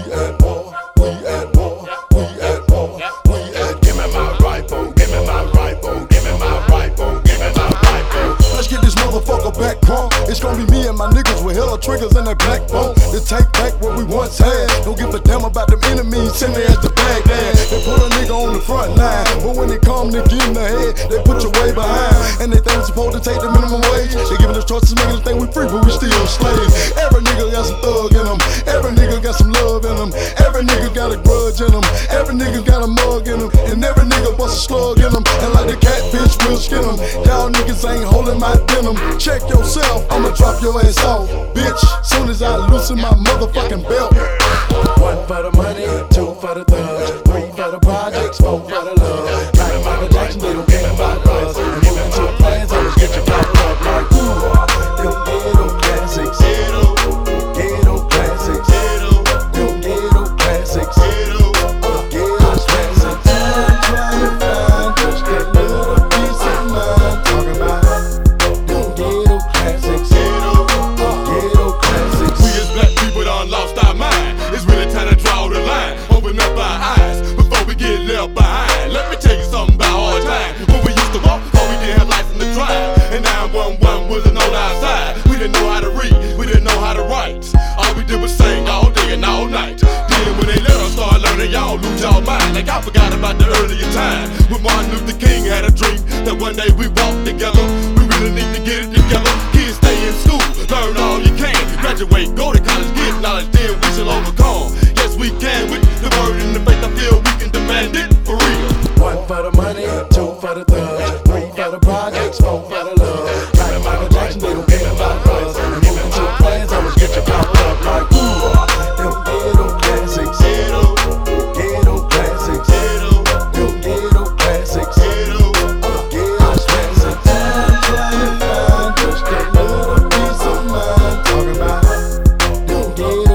at war, we at war, we at war, we at. Give me my rifle, give me my rifle, give me my rifle, give me my rifle. Let's get this motherfucker back crunk. It's gonna be me and my niggas with hella triggers and that black bone. To take back what we once had. Don't give a damn about them enemies, send me as the Baghdad. They put a nigga on the front line, but when it come to get in the head, they put you way behind. And they think we're supposed to take the minimum wage. They giving us choices, making us think we free, but we still slaves. Every nigga got some thug in them. Every nigga got some love in them. Every nigga got a grudge in them. Every nigga got a mug in them. And every nigga bust a slug in them. And like the catfish, we'll skin them. Y'all niggas ain't holding my denim. Check yourself, I'ma drop your ass off, bitch. Soon as I loosen my motherfucking belt. One for the money, two for the thugs, three for the projects, four for the love. Like Michael Jackson, they don't care about us. And moving to a plans, always get your power up like ooh. Them ghetto classics, ghetto classics, them ghetto classics, ghetto classics. I'm trying to find just that little piece of mind. Talking about them ghetto classics, ghetto classics. We as black people done lost our mind. It's really time to draw the line. Open up our eyes before we get left behind. Let me tell you something about hard times. When we used to walk, before we didn't have license to drive. And 911 wasn't on our side. We didn't know how to read, we didn't know how to write. All we did was sing all day and all night. Then when they let us start learning, y'all lose y'all mind. Like I forgot about the earlier time when Martin Luther King had a dream that one day we walk together. We really need to get it together. Kids stay in school, learn all you can. Graduate, go to college, get knowledge, then we shall overcome. Yes, we can with the word and the faith. I feel we can demand it for real. One for the money, two for the thugs, three for the projects, four for the love. Like Michael Jackson, they don't care about us. And moving to a plans, always get your power up like ooh. Them ghetto classics, ghetto classics, them ghetto classics, ghetto classics. I'm trying to find just that little piece of mind. Talking about them ghetto